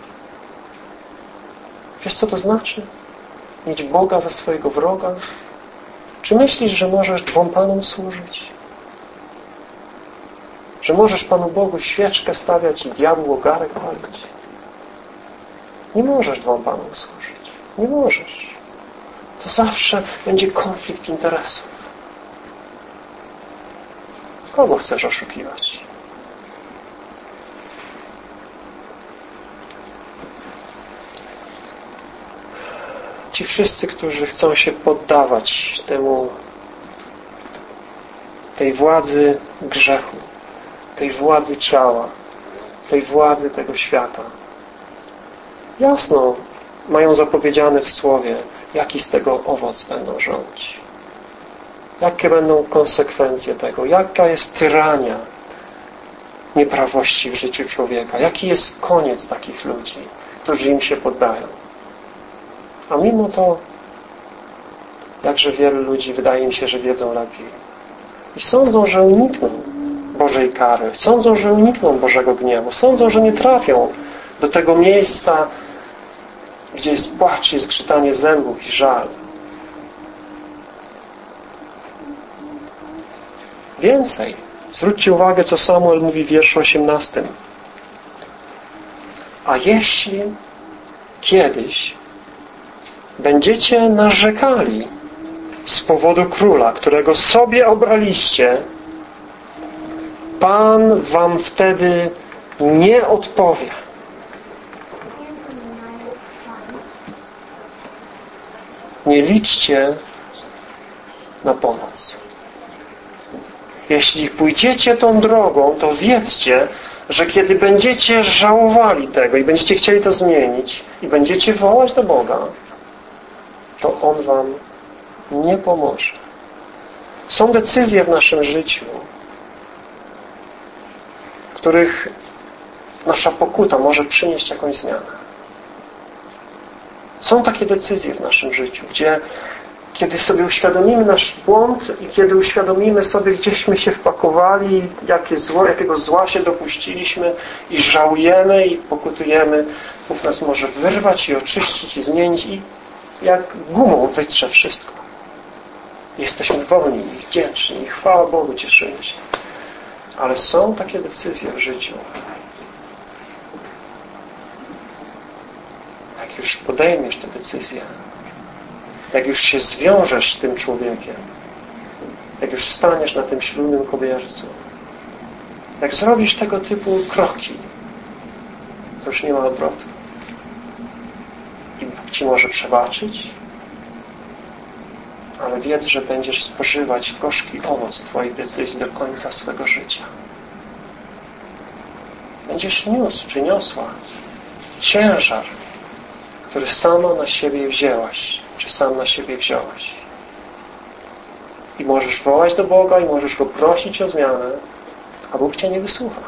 Wiesz, co to znaczy? Mieć Boga za swojego wroga? Czy myślisz, że możesz dwom Panom służyć? Że możesz Panu Bogu świeczkę stawiać i diabłu ogarek palić? Nie możesz dwom Panom służyć. Nie możesz. To zawsze będzie konflikt interesów. Kogo chcesz oszukiwać? Ci wszyscy, którzy chcą się poddawać tej władzy grzechu, tej władzy ciała, tej władzy tego świata, jasno mają zapowiedziane w Słowie, jaki z tego owoc będą rządzić. Jakie będą konsekwencje tego? Jaka jest tyrania nieprawości w życiu człowieka? Jaki jest koniec takich ludzi, którzy im się poddają? A mimo to jakże wielu ludzi wydaje mi się, że wiedzą lepiej. I sądzą, że unikną Bożej kary. Sądzą, że unikną Bożego gniewu. Sądzą, że nie trafią do tego miejsca, gdzie jest płacz, jest grzytanie zębów i żal. Więcej. Zwróćcie uwagę, co Samuel mówi w wierszu 18. A jeśli kiedyś będziecie narzekali z powodu króla, którego sobie obraliście, Pan wam wtedy nie odpowie. Nie liczcie na pomoc. Jeśli pójdziecie tą drogą, to wiedzcie, że kiedy będziecie żałowali tego i będziecie chcieli to zmienić i będziecie wołać do Boga, to On wam nie pomoże. Są decyzje w naszym życiu, w których nasza pokuta może przynieść jakąś zmianę. Są takie decyzje w naszym życiu, gdzie kiedy sobie uświadomimy nasz błąd i kiedy uświadomimy sobie, gdzieśmy się wpakowali, jakiego zła się dopuściliśmy i żałujemy i pokutujemy, Bóg nas może wyrwać i oczyścić i zmienić i jak gumą wytrze wszystko. Jesteśmy wolni i wdzięczni i chwała Bogu, cieszymy się. Ale są takie decyzje w życiu. Jak już podejmiesz tę decyzję, jak już się zwiążesz z tym człowiekiem, jak już staniesz na tym ślubnym kobiercu, jak zrobisz tego typu kroki, to już nie ma odwrotu. I Bóg Ci może przebaczyć, ale wiedz, że będziesz spożywać gorzki owoc Twoich decyzji do końca swego życia. Będziesz niósł czy niosła ciężar, który sama na siebie wzięłaś, czy sam na siebie wziąłeś. I możesz wołać do Boga i możesz Go prosić o zmianę, a Bóg Cię nie wysłucha.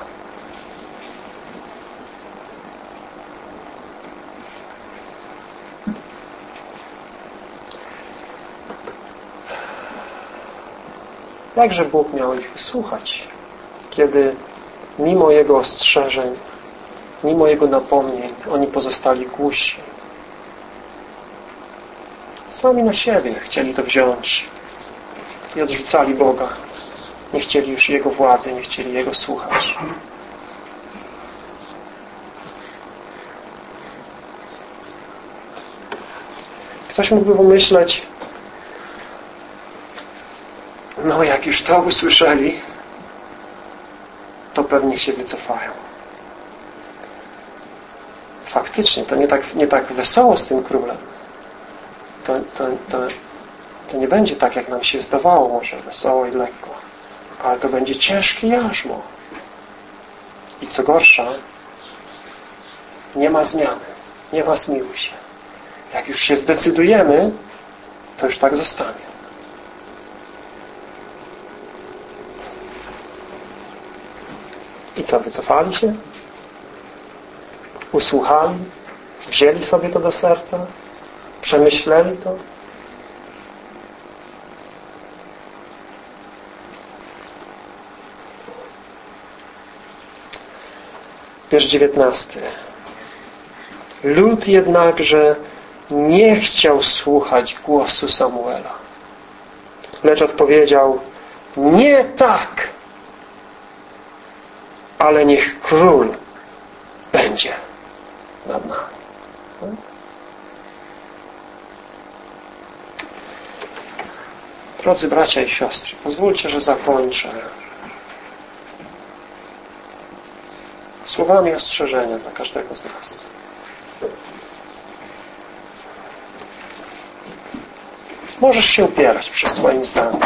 Jakże Bóg miał ich wysłuchać, kiedy mimo Jego ostrzeżeń, mimo Jego napomnień, oni pozostali głusi. Sami na siebie chcieli to wziąć i odrzucali Boga. Nie chcieli już Jego władzy, nie chcieli Jego słuchać. Ktoś mógłby pomyśleć, no jak już to usłyszeli, to pewnie się wycofają. Faktycznie, to nie tak wesoło z tym królem. To nie będzie tak, jak nam się zdawało, może wesoło i lekko. Ale to będzie ciężkie jarzmo. I co gorsza, nie ma zmiany. Nie ma zmiłuj się. Jak już się zdecydujemy, to już tak zostanie. I co, wycofali się? Usłuchali? Wzięli sobie to do serca? Przemyśleli to? Wiersz 19. Lud jednakże nie chciał słuchać głosu Samuela, lecz odpowiedział: nie tak, ale niech król będzie nad nami. Drodzy bracia i siostry, pozwólcie, że zakończę słowami ostrzeżenia dla każdego z nas. Możesz się upierać przy swoim zdaniu.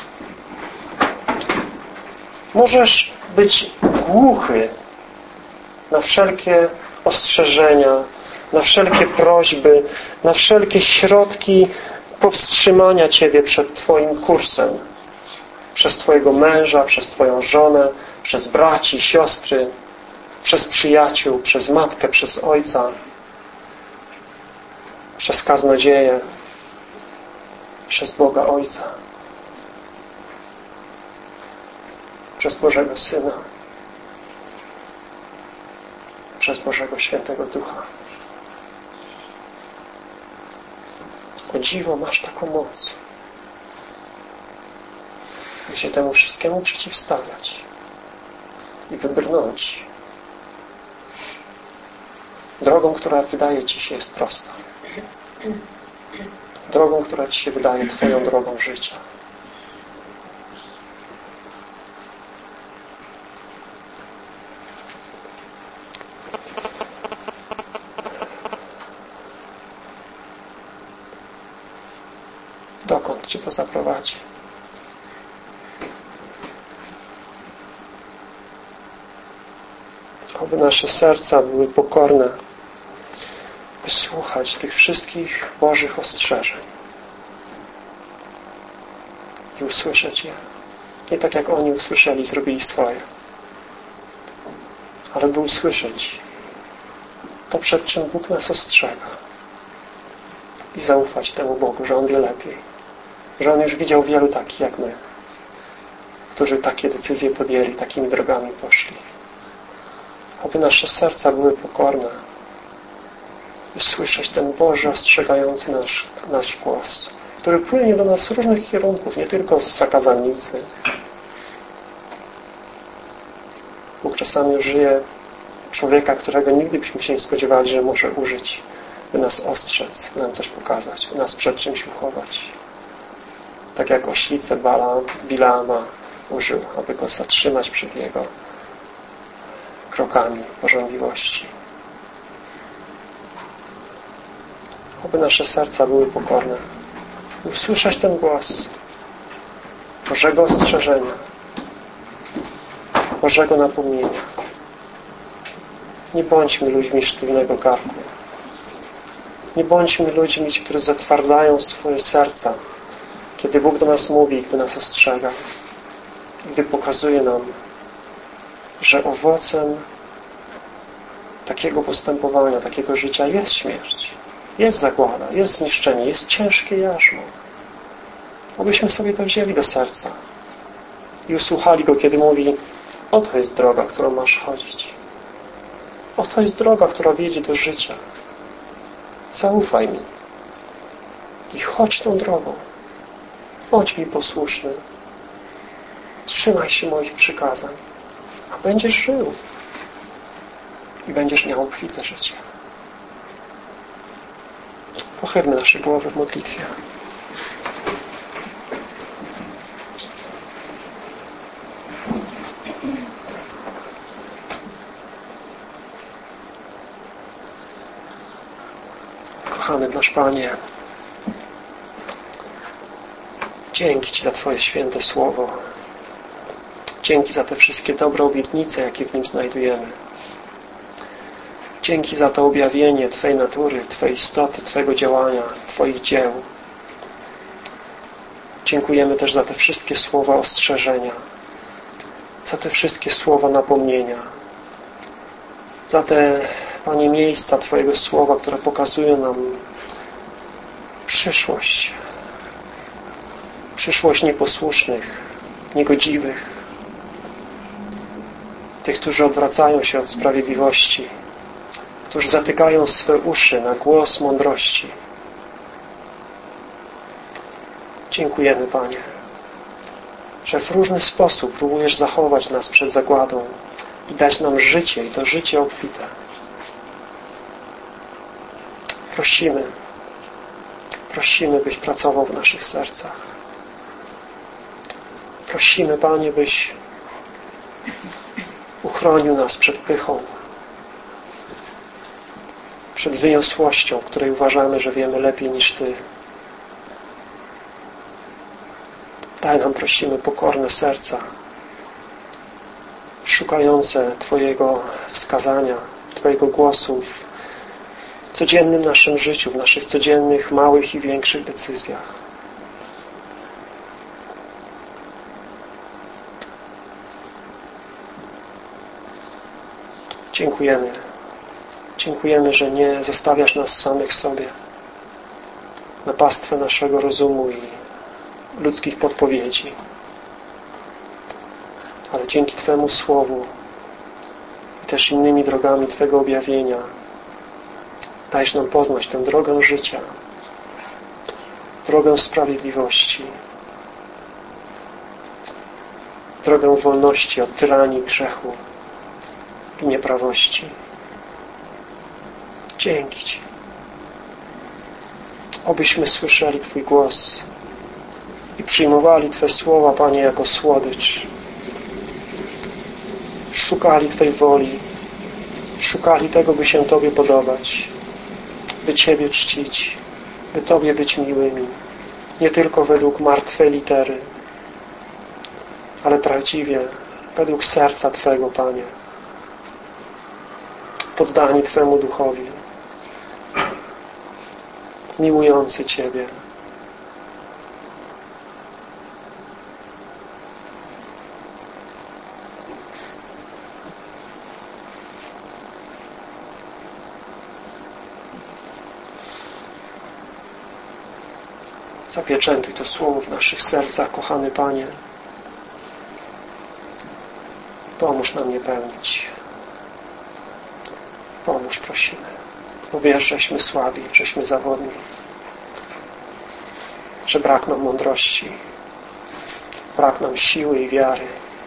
Możesz być głuchy na wszelkie ostrzeżenia, na wszelkie prośby, na wszelkie środki powstrzymania Ciebie przed Twoim kursem, przez Twojego męża, przez Twoją żonę, przez braci, siostry, przez przyjaciół, przez matkę, przez ojca, przez kaznodzieję, przez Boga Ojca, przez Bożego Syna, przez Bożego Świętego Ducha. O dziwo, masz taką moc, by się temu wszystkiemu przeciwstawiać i wybrnąć drogą, która wydaje Ci się jest prosta. Drogą, która Ci się wydaje Twoją drogą życia. Dokąd Cię to zaprowadzi? Oby nasze serca były pokorne, by słuchać tych wszystkich Bożych ostrzeżeń i usłyszeć je. Nie tak jak oni usłyszeli, zrobili swoje, ale by usłyszeć to, przed czym Bóg nas ostrzega i zaufać temu Bogu, że On wie lepiej, że On już widział wielu takich jak my, którzy takie decyzje podjęli, takimi drogami poszli. Aby nasze serca były pokorne, by słyszeć ten Boży ostrzegający nasz głos, który płynie do nas z różnych kierunków, nie tylko z zakazanicy. Bóg czasami użyje człowieka, którego nigdy byśmy się nie spodziewali, że może użyć, by nas ostrzec, by nam coś pokazać, by nas przed czymś uchować. Tak jak oślicę Bileama użył, aby go zatrzymać przed jego krokami pożądliwości. Aby nasze serca były pokorne, by usłyszeć ten głos Bożego ostrzeżenia, Bożego napomnienia. Nie bądźmy ludźmi sztywnego karku. Nie bądźmy ludźmi, którzy zatwardzają swoje serca, kiedy Bóg do nas mówi, gdy nas ostrzega, gdy pokazuje nam, że owocem takiego postępowania, takiego życia jest śmierć, jest zagłada, jest zniszczenie, jest ciężkie jarzmo. Abyśmy sobie to wzięli do serca i usłuchali Go, kiedy mówi: oto jest droga, którą masz chodzić. Oto jest droga, która wiedzie do życia. Zaufaj mi i chodź tą drogą. Bądź mi posłuszny. Trzymaj się moich przykazań, a będziesz żył i będziesz miał obfite życie. Pochylmy nasze głowy w modlitwie. Kochany nasz Panie, dzięki Ci za Twoje święte Słowo. Dzięki za te wszystkie dobre obietnice, jakie w nim znajdujemy. Dzięki za to objawienie Twojej natury, Twojej istoty, Twojego działania, Twoich dzieł. Dziękujemy też za te wszystkie słowa ostrzeżenia, za te wszystkie słowa napomnienia, za te, Panie, miejsca Twojego słowa, które pokazują nam przyszłość nieposłusznych, niegodziwych, tych, którzy odwracają się od sprawiedliwości, którzy zatykają swe uszy na głos mądrości. Dziękujemy, Panie, że w różny sposób próbujesz zachować nas przed zagładą i dać nam życie, i to życie obfite. Prosimy, byś pracował w naszych sercach. Prosimy, Panie, byś uchronił nas przed pychą, przed wyniosłością, w której uważamy, że wiemy lepiej niż Ty. Daj nam, prosimy, pokorne serca, szukające Twojego wskazania, Twojego głosu w codziennym naszym życiu, w naszych codziennych, małych i większych decyzjach. Dziękujemy, że nie zostawiasz nas samych sobie na pastwę naszego rozumu i ludzkich podpowiedzi. Ale dzięki Twemu Słowu i też innymi drogami Twego objawienia dajesz nam poznać tę drogę życia, drogę sprawiedliwości, drogę wolności od tyranii, grzechu i nieprawości. Dzięki Ci. Obyśmy słyszeli Twój głos i przyjmowali Twe słowa, Panie, jako słodycz. Szukali Twej woli, szukali tego, by się Tobie podobać, by Ciebie czcić, by Tobie być miłymi, nie tylko według martwej litery, ale prawdziwie według serca Twego, Panie, poddani Twemu duchowi, miłujący Ciebie. Zapieczętuj to słowo w naszych sercach, kochany Panie. Pomóż nam je pełnić. Pomóż, prosimy. Bo wiesz, żeśmy słabi, żeśmy zawodni, że brak nam mądrości, brak nam siły i wiary.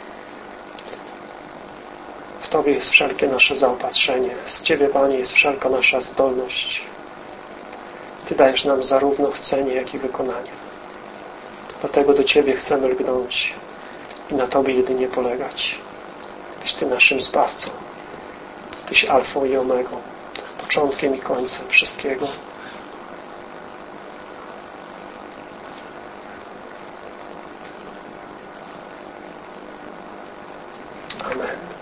W Tobie jest wszelkie nasze zaopatrzenie. Z Ciebie, Panie, jest wszelka nasza zdolność. Ty dajesz nam zarówno chcenie, jak i wykonanie. Dlatego do Ciebie chcemy lgnąć i na Tobie jedynie polegać. Tyś Ty naszym Zbawcą. Tyś alfą i omegą, początkiem i końcem wszystkiego. Amen.